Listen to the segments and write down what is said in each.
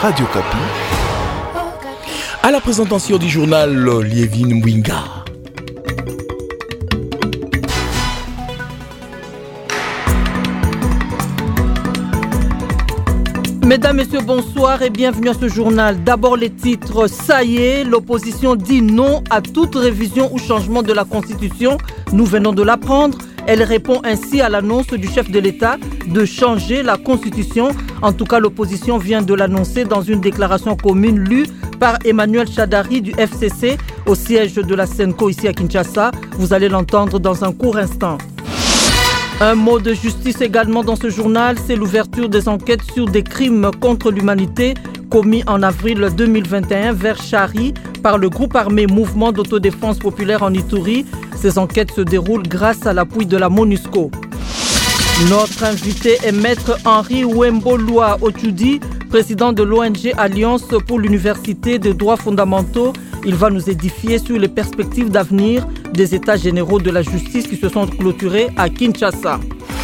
Radio Kapi. À la présentation du journal Liévin Mwinga. Mesdames, Messieurs, bonsoir et bienvenue à ce journal. D'abord les titres. Ça y est, l'opposition dit non à toute révision ou changement de la Constitution. Nous venons de l'apprendre. Elle répond ainsi à l'annonce du chef de l'État de changer la Constitution. En tout cas, l'opposition vient de l'annoncer dans une déclaration commune lue par Emmanuel Chadari du FCC au siège de la Senco ici à Kinshasa. Vous allez l'entendre dans un court instant. Un mot de justice également dans ce journal, c'est l'ouverture des enquêtes sur des crimes contre l'humanité commis en avril 2021 vers Chari par le groupe armé Mouvement d'autodéfense populaire en Ituri. Ces enquêtes se déroulent grâce à l'appui de la MONUSCO. Notre invité est Maître Henri Wemboloa Ochudi, président de l'ONG Alliance pour l'Université des droits fondamentaux. Il va nous édifier sur les perspectives d'avenir des États généraux de la justice qui se sont clôturés à Kinshasa.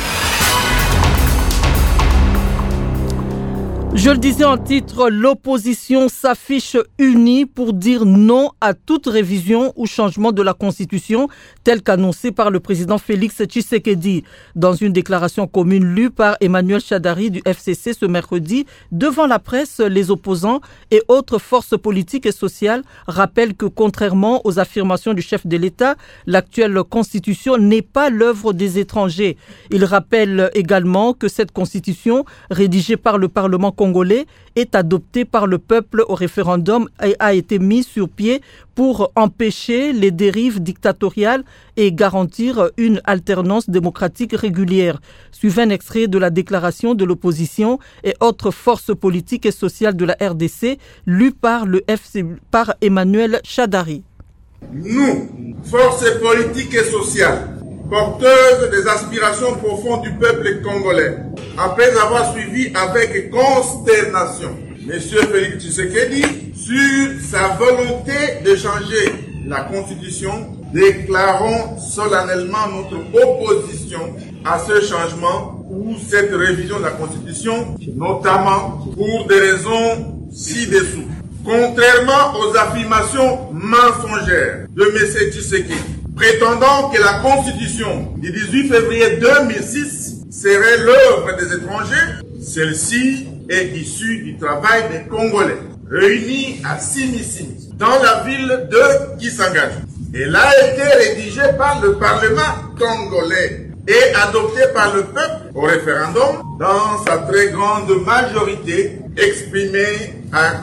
Je le disais en titre, l'opposition s'affiche unie pour dire non à toute révision ou changement de la Constitution, tel qu'annoncé par le président Félix Tshisekedi. Dans une déclaration commune lue par Emmanuel Chadari du FCC ce mercredi, devant la presse, les opposants et autres forces politiques et sociales rappellent que contrairement aux affirmations du chef de l'État, l'actuelle Constitution n'est pas l'œuvre des étrangers. Ils rappellent également que cette Constitution, rédigée par le Parlement congolais, est adoptée par le peuple au référendum et a été mise sur pied pour empêcher les dérives dictatoriales et garantir une alternance démocratique régulière. Suivez un extrait de la déclaration de l'opposition et autres forces politiques et sociales de la RDC, lue par le FC, par Emmanuel Chadari. Nous, forces politiques et sociales, porteuses des aspirations profondes du peuple congolais, après avoir suivi avec consternation M. Félix Tshisekedi sur sa volonté de changer la Constitution, déclarons solennellement notre opposition à ce changement ou cette révision de la Constitution, notamment pour des raisons ci-dessous. Contrairement aux affirmations mensongères de M. Tshisekedi, prétendant que la Constitution du 18 février 2006 serait l'œuvre des étrangers, celle-ci est issue du travail des Congolais, réunis à Simi-Simi, dans la ville de Kisangani. Elle a été rédigée par le Parlement congolais et adoptée par le peuple au référendum dans sa très grande majorité, exprimée à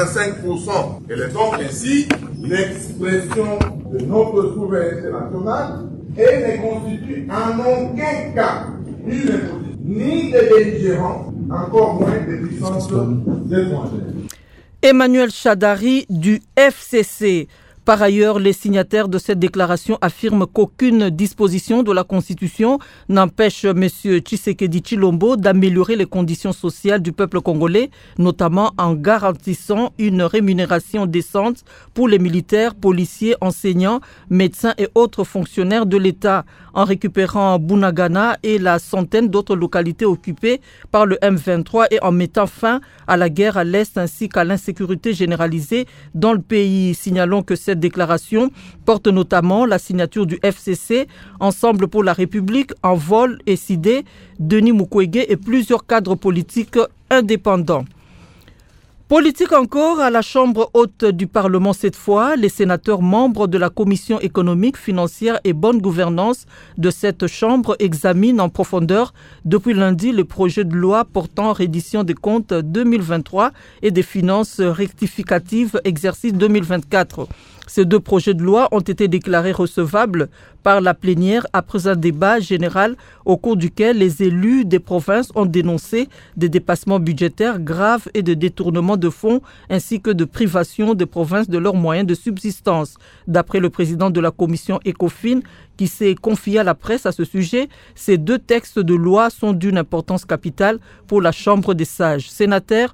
85%. Elle est donc ainsi l'expression de notre souveraineté nationale et ne constitue en aucun cas ni l'imposition, ni des belligérants, encore moins des puissances étrangères. Emmanuel Chadari du FCC. Par ailleurs, les signataires de cette déclaration affirment qu'aucune disposition de la Constitution n'empêche M. Tshisekedi Tshilombo d'améliorer les conditions sociales du peuple congolais, notamment en garantissant une rémunération décente pour les militaires, policiers, enseignants, médecins et autres fonctionnaires de l'État, en récupérant Bunagana et la centaine d'autres localités occupées par le M23 et en mettant fin à la guerre à l'Est ainsi qu'à l'insécurité généralisée dans le pays. Signalons que cette déclaration porte notamment la signature du FCC, Ensemble pour la République, Envol et SIDE, Denis Mukwege et plusieurs cadres politiques indépendants. Politique encore à la Chambre haute du Parlement cette fois. Les sénateurs membres de la Commission économique, financière et bonne gouvernance de cette Chambre examinent en profondeur depuis lundi le projet de loi portant reddition des comptes 2023 et des finances rectificatives exercice 2024. Ces deux projets de loi ont été déclarés recevables par la plénière après un débat général au cours duquel les élus des provinces ont dénoncé des dépassements budgétaires graves et de détournements de fonds ainsi que de privation des provinces de leurs moyens de subsistance. D'après le président de la commission ECOFIN qui s'est confié à la presse à ce sujet, ces deux textes de loi sont d'une importance capitale pour la Chambre des sages. Sénateur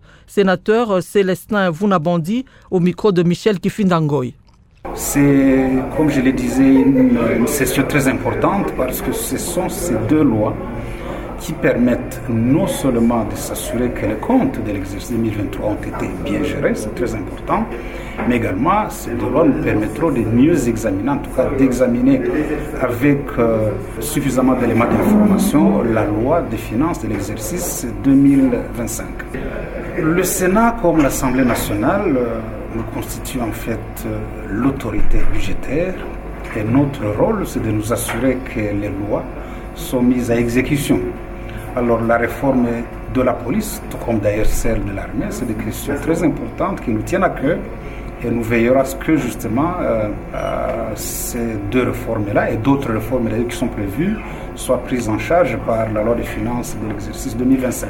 Célestin Vunabandi au micro de Michel Kifindangoy. C'est, comme je le disais, une session très importante parce que ce sont ces deux lois qui permettent non seulement de s'assurer que les comptes de l'exercice 2023 ont été bien gérés, c'est très important, mais également ces lois nous permettront de mieux examiner, en tout cas d'examiner avec suffisamment d'éléments d'information la loi des finances de l'exercice 2025. Le Sénat, comme l'Assemblée nationale, nous constitue en fait l'autorité budgétaire et notre rôle, c'est de nous assurer que les lois sont mises à exécution. Alors la réforme de la police, tout comme d'ailleurs celle de l'armée, c'est des questions très importantes qui nous tiennent à cœur et nous veillerons à ce que justement ces deux réformes-là et d'autres réformes qui sont prévues soient prises en charge par la loi des finances de l'exercice 2025.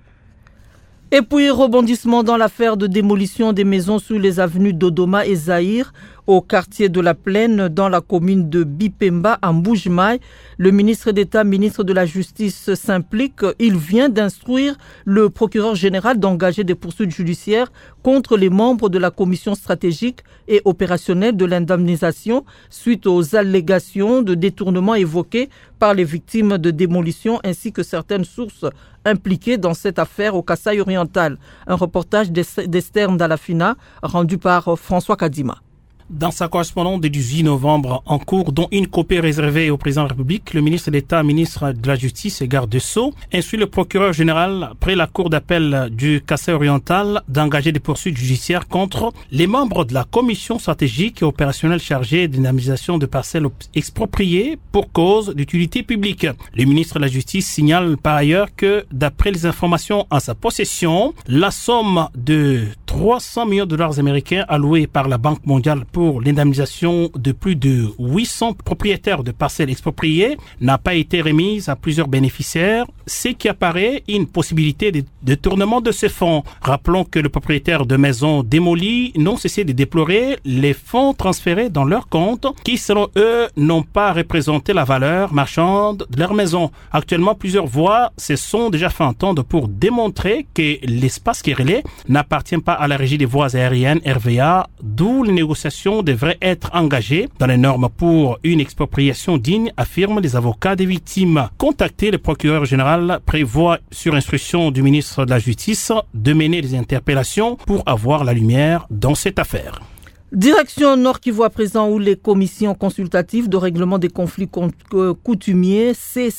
Et puis, rebondissement dans l'affaire de démolition des maisons sous les avenues Dodoma et Zahir, au quartier de la Plaine, dans la commune de Bipemba, à Mboujmaï. Le ministre d'État, ministre de la Justice s'implique. Il vient d'instruire le procureur général d'engager des poursuites judiciaires contre les membres de la commission stratégique et opérationnelle de l'indemnisation suite aux allégations de détournement évoquées par les victimes de démolition ainsi que certaines sources impliquées dans cette affaire au Kasaï oriental. Un reportage d'Esther Ndalafina rendu par François Kadima. Dans sa correspondance du 18 novembre en cours, dont une copie réservée au président de la République, le ministre d'État, ministre de la Justice et garde des Sceaux instruit le procureur général, près la cour d'appel du Kasaï oriental, d'engager des poursuites judiciaires contre les membres de la commission stratégique et opérationnelle chargée d'indemnisation de parcelles expropriées pour cause d'utilité publique. Le ministre de la Justice signale par ailleurs que, d'après les informations en sa possession, la somme de 300 millions de dollars américains alloués par la Banque mondiale pour l'indemnisation de plus de 800 propriétaires de parcelles expropriées n'a pas été remise à plusieurs bénéficiaires, ce qui apparaît une possibilité de détournement de ces fonds. Rappelons que les propriétaires de maisons démolies n'ont cessé de déplorer les fonds transférés dans leurs comptes qui, selon eux, n'ont pas représenté la valeur marchande de leur maison. Actuellement, plusieurs voix se sont déjà fait entendre pour démontrer que l'espace Kirélé n'appartient pas à la régie des voies aériennes RVA, d'où les négociations devraient être engagées dans les normes pour une expropriation digne, affirment les avocats des victimes. Contacter le procureur général prévoit, sur instruction du ministre de la Justice, de mener des interpellations pour avoir la lumière dans cette affaire. Direction Nord Kivu à présent, où les commissions consultatives de règlement des conflits coutumiers,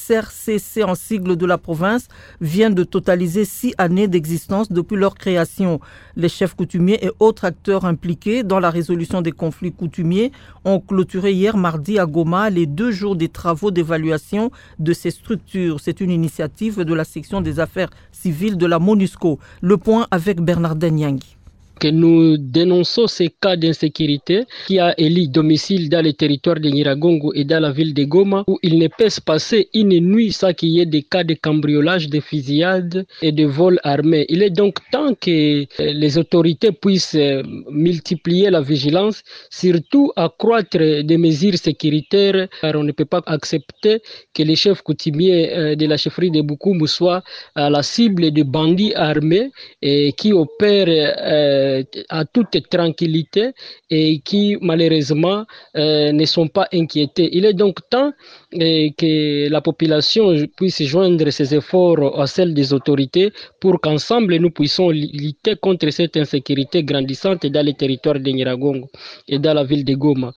CCRCC en sigle de la province, viennent de totaliser 6 années d'existence depuis leur création. Les chefs coutumiers et autres acteurs impliqués dans la résolution des conflits coutumiers ont clôturé hier mardi à Goma les 2 jours des travaux d'évaluation de ces structures. C'est une initiative de la section des affaires civiles de la MONUSCO. Le point avec Bernardin Nyangi. Que nous dénonçons ces cas d'insécurité qui a élu domicile dans le territoire de Nyiragongo et dans la ville de Goma, où il ne peut se passer une nuit sans qu'il y ait des cas de cambriolage, de fusillade et de vol armé. Il est donc temps que les autorités puissent multiplier la vigilance, surtout accroître des mesures sécuritaires, car on ne peut pas accepter que les chefs coutumiers de la chefferie de Bukumbu soient à la cible de bandits armés et qui opèrent à toute tranquillité et qui malheureusement ne sont pas inquiétés. Il est donc temps que la population puisse joindre ses efforts à celles des autorités pour qu'ensemble nous puissions lutter contre cette insécurité grandissante dans les territoires de Nyiragongo et dans la ville de Goma.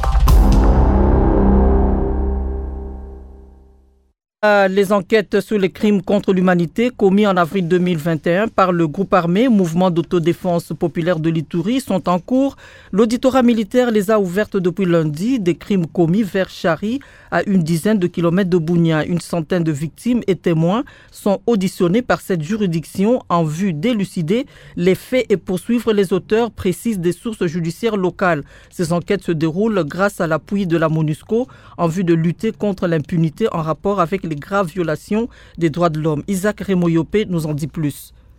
Les enquêtes sur les crimes contre l'humanité commis en avril 2021 par le groupe armé Mouvement d'autodéfense populaire de l'Ituri sont en cours. L'auditorat militaire les a ouvertes depuis lundi. Des crimes commis vers Chari, à une dizaine de kilomètres de Bunia. Une centaine de victimes et témoins sont auditionnés par cette juridiction en vue d'élucider les faits et poursuivre les auteurs, précisent des sources judiciaires locales. Ces enquêtes se déroulent grâce à l'appui de la MONUSCO en vue de lutter contre l'impunité en rapport avec les graves violations des droits de l'homme. Isaac Remoyope nous en dit plus.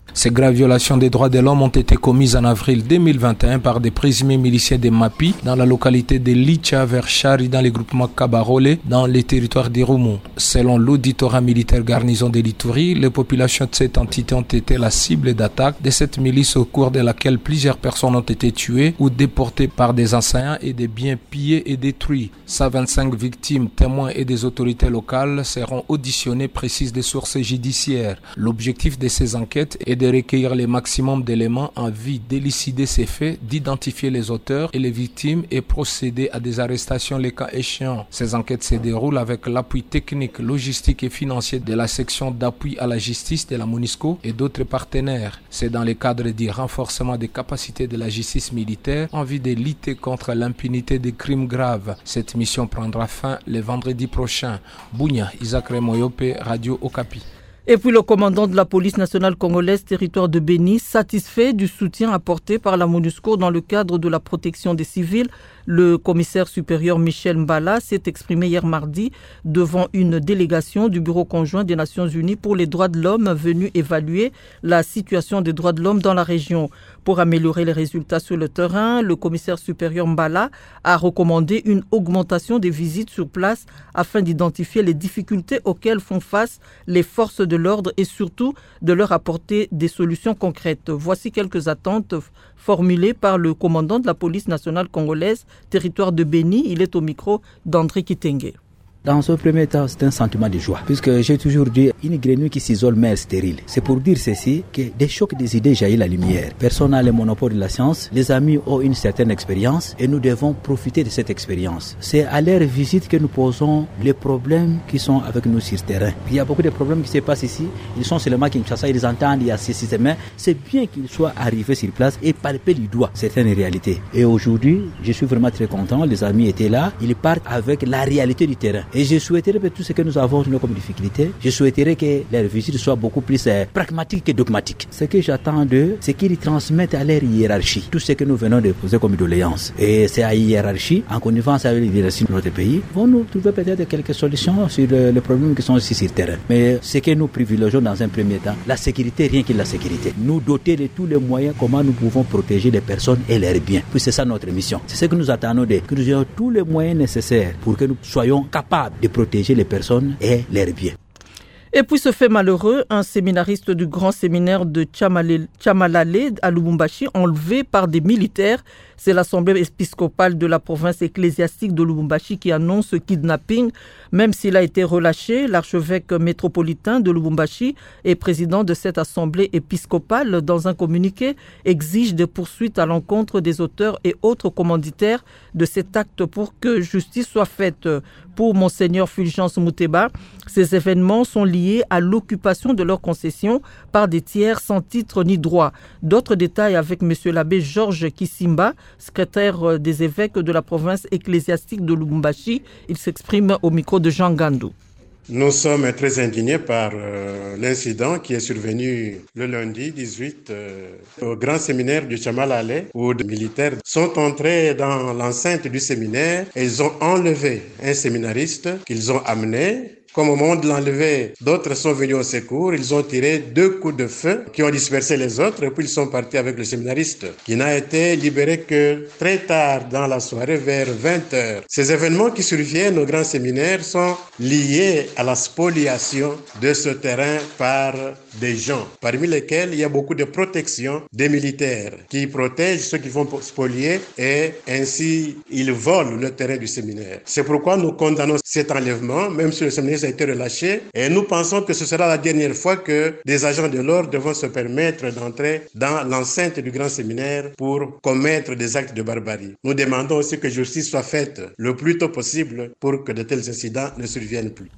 Ces graves violations des droits de l'homme ont été commises en avril 2021 par des présumés miliciens des Mapi dans la localité de Licha vers Chari dans les groupements Kabarole dans les territoires d'Irumu. Selon l'auditorat militaire garnison de l'Ituri, les populations de cette entité ont été la cible d'attaques de cette milice au cours de laquelle plusieurs personnes ont été tuées ou déportées par des assaillants et des biens pillés et détruits. 125 victimes, témoins et des autorités locales seront auditionnées, précisent des sources judiciaires. L'objectif de ces enquêtes est de recueillir le maximum d'éléments en vue d'élucider ces faits, d'identifier les auteurs et les victimes et procéder à des arrestations les cas échéants. Ces enquêtes se déroulent avec l'appui technique, logistique et financier de la section d'appui à la justice de la MONUSCO et d'autres partenaires. C'est dans le cadre du renforcement des capacités de la justice militaire en vue de lutter contre l'impunité des crimes graves. Cette mission prendra fin le vendredi prochain. Bounia, Isaac Remoyope, Radio Okapi. Et puis le commandant de la police nationale congolaise, territoire de Béni, satisfait du soutien apporté par la MONUSCO dans le cadre de la protection des civils. Le commissaire supérieur Michel Mbala s'est exprimé hier mardi devant une délégation du Bureau conjoint des Nations Unies pour les droits de l'homme venue évaluer la situation des droits de l'homme dans la région. Pour améliorer les résultats sur le terrain, le commissaire supérieur Mbala a recommandé une augmentation des visites sur place afin d'identifier les difficultés auxquelles font face les forces de l'ordre et surtout de leur apporter des solutions concrètes. Voici quelques attentes formulées par le commandant de la police nationale congolaise, territoire de Béni. Il est au micro d'André Kitenge. Dans ce premier temps, c'est un sentiment de joie, puisque j'ai toujours dit une grenouille qui s'isole mais stérile. C'est pour dire ceci, que des chocs des idées jaillit la lumière. Personne n'a le monopole de la science, les amis ont une certaine expérience et nous devons profiter de cette expérience. C'est à leur visite que nous posons les problèmes qui sont avec nous sur le terrain. Il y a beaucoup de problèmes qui se passent ici, ils sont seulement Kinshasa, ils entendent, il y a ces systèmes. C'est bien qu'ils soient arrivés sur place et palper du doigt certaines réalités. Et aujourd'hui, je suis vraiment très content, les amis étaient là, ils partent avec la réalité du terrain. Et je souhaiterais que tout ce que nous avons comme difficulté, je souhaiterais que leur visite soit beaucoup plus pragmatique que dogmatique. Ce que j'attends d'eux, c'est qu'ils transmettent à leur hiérarchie tout ce que nous venons de poser comme doléance. Et c'est à hiérarchie, en connivence avec les hiérarchies de notre pays, vont nous trouver peut-être quelques solutions sur les problèmes qui sont ici sur le terrain. Mais ce que nous privilégions dans un premier temps, la sécurité, rien que la sécurité. Nous doter de tous les moyens, comment nous pouvons protéger les personnes et leurs biens. Puis c'est ça notre mission. C'est ce que nous attendons d'eux, que nous ayons tous les moyens nécessaires pour que nous soyons capables de protéger les personnes et leurs biens. Et puis ce fait malheureux, un séminariste du grand séminaire de Tchamalale à Lubumbashi, enlevé par des militaires. C'est l'Assemblée épiscopale de la province ecclésiastique de Lubumbashi qui annonce ce kidnapping. Même s'il a été relâché, l'archevêque métropolitain de Lubumbashi et président de cette assemblée épiscopale, dans un communiqué, exige des poursuites à l'encontre des auteurs et autres commanditaires de cet acte pour que justice soit faite. Pour Monseigneur Fulgence Mouteba, ces événements sont liés à l'occupation de leurs concessions par des tiers sans titre ni droit. D'autres détails avec M. l'abbé Georges Kissimba, secrétaire des évêques de la province ecclésiastique de Lubumbashi. Il s'exprime au micro de Jean Gandou. Nous sommes très indignés par l'incident qui est survenu le lundi 18 au grand séminaire du Tchamalale où des militaires sont entrés dans l'enceinte du séminaire et ils ont enlevé un séminariste qu'ils ont amené. Comme au moment de l'enlever, d'autres sont venus au secours. Ils ont tiré 2 coups de feu qui ont dispersé les autres et puis ils sont partis avec le séminariste qui n'a été libéré que très tard dans la soirée vers 20h. Ces événements qui surviennent au grand séminaire sont liés à la spoliation de ce terrain par des gens, parmi lesquels il y a beaucoup de protection des militaires qui protègent ceux qui vont spolier et ainsi ils volent le terrain du séminaire. C'est pourquoi nous condamnons cet enlèvement, même si le séminaire a été relâché, et nous pensons que ce sera la dernière fois que des agents de l'ordre devront se permettre d'entrer dans l'enceinte du grand séminaire pour commettre des actes de barbarie. Nous demandons aussi que justice soit faite le plus tôt possible pour que de tels incidents ne surviennent plus.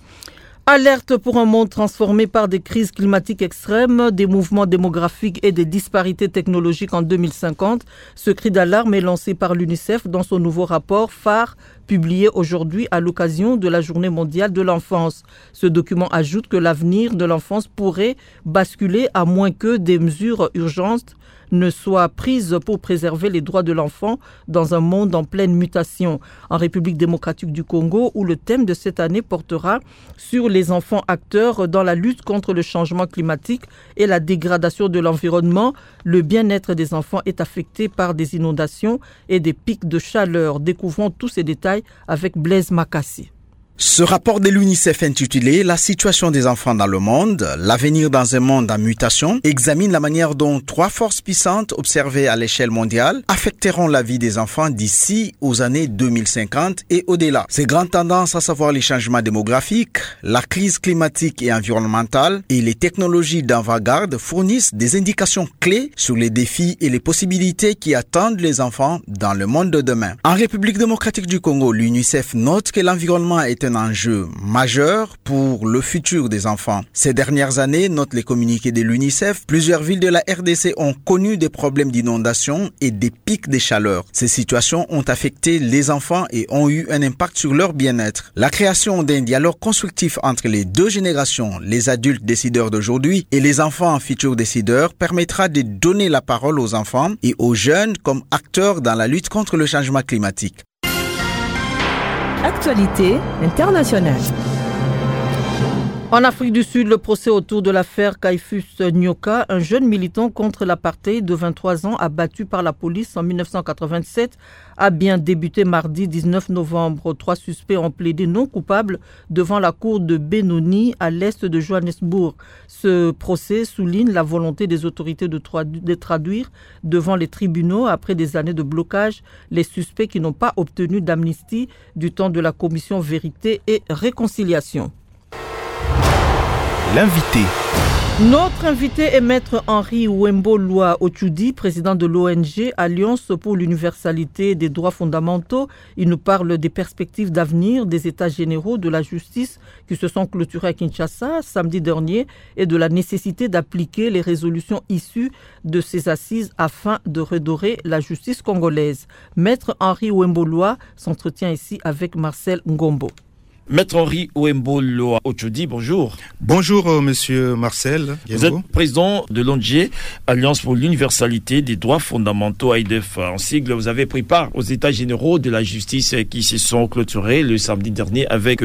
Alerte pour un monde transformé par des crises climatiques extrêmes, des mouvements démographiques et des disparités technologiques en 2050. Ce cri d'alarme est lancé par l'UNICEF dans son nouveau rapport phare publié aujourd'hui à l'occasion de la Journée mondiale de l'enfance. Ce document ajoute que l'avenir de l'enfance pourrait basculer à moins que des mesures urgentes ne soient prises pour préserver les droits de l'enfant dans un monde en pleine mutation. En République démocratique du Congo, où le thème de cette année portera sur les enfants acteurs dans la lutte contre le changement climatique et la dégradation de l'environnement, le bien-être des enfants est affecté par des inondations et des pics de chaleur. Découvrons tous ces détails avec Blaise Makassi. Ce rapport de l'UNICEF intitulé « La situation des enfants dans le monde, l'avenir dans un monde en mutation » examine la manière dont 3 forces puissantes observées à l'échelle mondiale affecteront la vie des enfants d'ici aux années 2050 et au-delà. Ces grandes tendances, à savoir les changements démographiques, la crise climatique et environnementale et les technologies d'avant-garde fournissent des indications clés sur les défis et les possibilités qui attendent les enfants dans le monde de demain. En République démocratique du Congo, l'UNICEF note que l'environnement est un enjeu majeur pour le futur des enfants. Ces dernières années, notent les communiqués de l'UNICEF, plusieurs villes de la RDC ont connu des problèmes d'inondation et des pics de chaleur. Ces situations ont affecté les enfants et ont eu un impact sur leur bien-être. La création d'un dialogue constructif entre les 2 générations, les adultes décideurs d'aujourd'hui et les enfants futurs décideurs, permettra de donner la parole aux enfants et aux jeunes comme acteurs dans la lutte contre le changement climatique. Actualité internationale. En Afrique du Sud, le procès autour de l'affaire Caiphus Nyoka, un jeune militant contre l'apartheid de 23 ans abattu par la police en 1987, a bien débuté mardi 19 novembre. 3 suspects ont plaidé non coupables devant la cour de Benoni à l'est de Johannesburg. Ce procès souligne la volonté des autorités de traduire devant les tribunaux après des années de blocage les suspects qui n'ont pas obtenu d'amnistie du temps de la commission Vérité et Réconciliation. L'invité. Notre invité est Maître Henri Wembo-Loa Ochudi, président de l'ONG Alliance pour l'universalité des droits fondamentaux. Il nous parle des perspectives d'avenir des États généraux de la justice qui se sont clôturés à Kinshasa samedi dernier et de la nécessité d'appliquer les résolutions issues de ces assises afin de redorer la justice congolaise. Maître Henri Wembo-Loa s'entretient ici avec Marcel Ngombo. Maître Henri Wembo-Loa Ochudi, bonjour. Bonjour, monsieur Marcel. Vous êtes président de l'ONG Alliance pour l'universalité des droits fondamentaux, AIDF. En sigle, vous avez pris part aux États généraux de la justice qui se sont clôturés le samedi dernier avec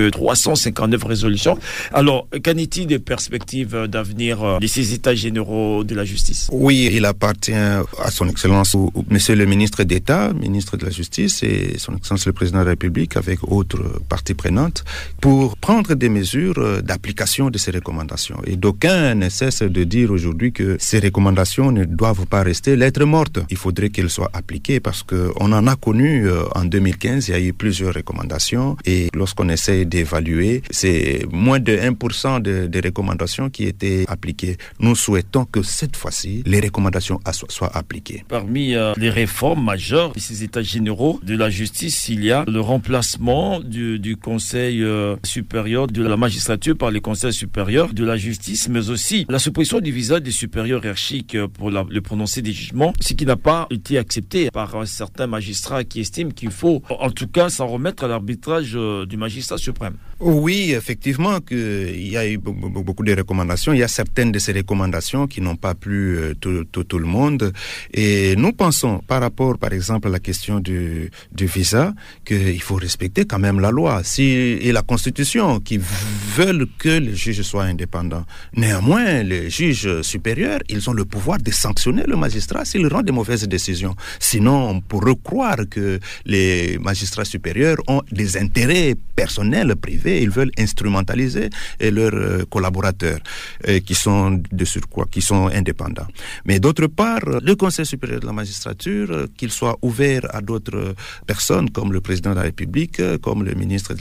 359 résolutions. Alors, qu'en est-il des perspectives d'avenir de ces États généraux de la justice? Oui, il appartient à son Excellence, monsieur le ministre d'État, ministre de la Justice, et son Excellence le président de la République avec autres parties prenantes, pour prendre des mesures d'application de ces recommandations. Et d'aucuns ne cessent de dire aujourd'hui que ces recommandations ne doivent pas rester lettre morte. Il faudrait qu'elles soient appliquées parce qu'on en a connu en 2015, il y a eu plusieurs recommandations et lorsqu'on essaie d'évaluer, c'est moins de 1% des recommandations qui étaient appliquées. Nous souhaitons que cette fois-ci, les recommandations soient appliquées. Parmi les réformes majeures de ces États généraux de la justice, il y a le remplacement du Conseil supérieur de la magistrature par le Conseil supérieur de la justice, mais aussi la suppression du visa des supérieurs hiérarchiques pour le prononcé des jugements, ce qui n'a pas été accepté par certains magistrats qui estiment qu'il faut en tout cas s'en remettre à l'arbitrage du magistrat suprême. Oui, effectivement, il y a eu beaucoup de recommandations. Il y a certaines de ces recommandations qui n'ont pas plu tout le monde. Et nous pensons, par rapport, par exemple, à la question du visa, qu'il faut respecter quand même la loi. Et la Constitution qui veulent que les juges soient indépendants. Néanmoins, les juges supérieurs, ils ont le pouvoir de sanctionner le magistrat s'il rend de mauvaises décisions. Sinon, on pourrait croire que les magistrats supérieurs ont des intérêts personnels, privés. Ils veulent instrumentaliser leurs collaborateurs qui sont de surcroît, qui sont indépendants. Mais d'autre part, le Conseil supérieur de la magistrature, qu'il soit ouvert à d'autres personnes comme le président de la République, comme le ministre de la Justice,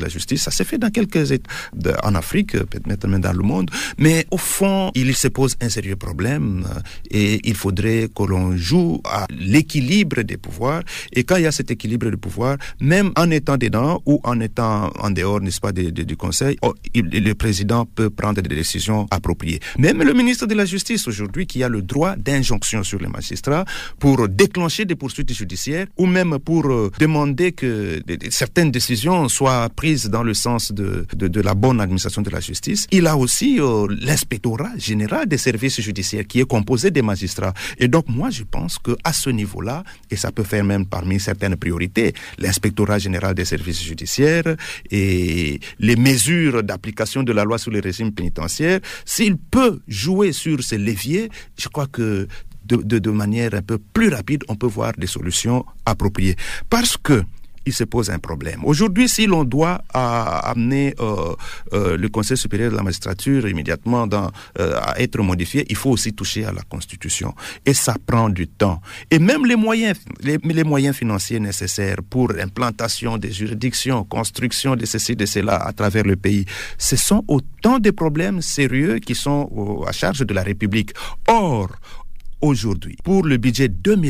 Ça s'est fait dans quelques États en Afrique, peut-être même dans le monde. Mais au fond, il se pose un sérieux problème et il faudrait que l'on joue à l'équilibre des pouvoirs. Et quand il y a cet équilibre de pouvoir, même en étant dedans ou en étant en dehors, n'est-ce pas, du Conseil, le président peut prendre des décisions appropriées. Même le ministre de la Justice aujourd'hui, qui a le droit d'injonction sur les magistrats pour déclencher des poursuites judiciaires ou même pour demander que certaines décisions soient prises dans le sens de la bonne administration de la justice. Il a aussi l'inspectorat général des services judiciaires qui est composé des magistrats. Et donc moi je pense qu'à ce niveau-là, et ça peut faire même parmi certaines priorités, l'inspectorat général des services judiciaires et les mesures d'application de la loi sur les régimes pénitentiaires, s'il peut jouer sur ces leviers, je crois que de manière un peu plus rapide, on peut voir des solutions appropriées. Parce que il se pose un problème. Aujourd'hui, si l'on doit amener le Conseil supérieur de la magistrature immédiatement à être modifié, il faut aussi toucher à la Constitution. Et ça prend du temps. Et même les moyens financiers nécessaires pour l'implantation des juridictions, construction de ceci, de cela à travers le pays, ce sont autant de problèmes sérieux qui sont à charge de la République. Or, aujourd'hui, pour le budget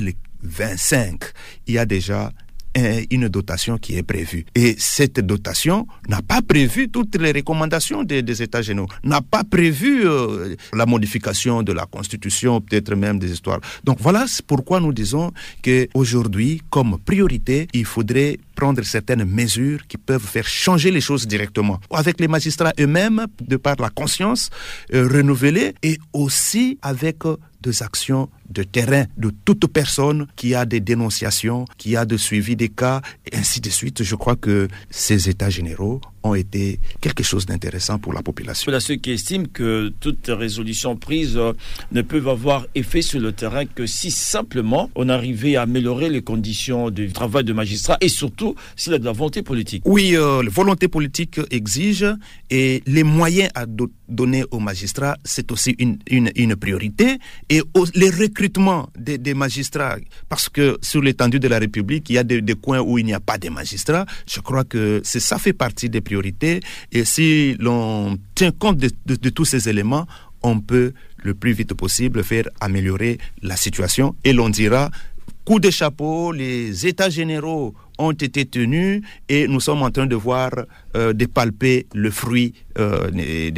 2025, il y a déjà une dotation qui est prévue. Et cette dotation n'a pas prévu toutes les recommandations des États généraux, n'a pas prévu la modification de la Constitution, peut-être même des histoires. Donc voilà pourquoi nous disons qu'aujourd'hui, comme priorité, il faudrait prendre certaines mesures qui peuvent faire changer les choses directement. Avec les magistrats eux-mêmes, de par la conscience renouvelée, et aussi avec des actions de terrain de toute personne qui a des dénonciations, qui a de suivi des cas, et ainsi de suite. Je crois que ces états généraux ont été quelque chose d'intéressant pour la population. Il y a ceux qui estiment que toutes résolutions prises ne peuvent avoir effet sur le terrain que si simplement on arrivait à améliorer les conditions du travail de magistrats et surtout s'il y a de la volonté politique. Oui, la volonté politique exige et les moyens à donner aux magistrats, c'est aussi une priorité. Et les recrutements des magistrats, parce que sur l'étendue de la République, il y a des coins où il n'y a pas de magistrats. Je crois que ça fait partie des priorités. Et si l'on tient compte de tous ces éléments, on peut le plus vite possible faire améliorer la situation. Et l'on dira, coup de chapeau, les états généraux ont été tenus et nous sommes en train de voir, de palper le fruit des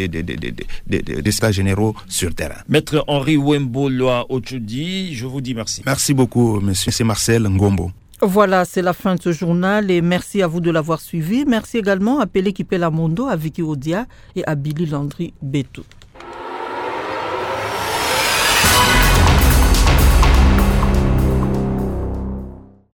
états généraux sur terrain. Maître Henri Wembo-Loa Ochudi, je vous dis merci. Merci beaucoup, monsieur. C'est Marcel Ngombo. Voilà, c'est la fin de ce journal et merci à vous de l'avoir suivi. Merci également à Pelé Kipela Mondo, à Vicky Odia et à Billy Landry Betout.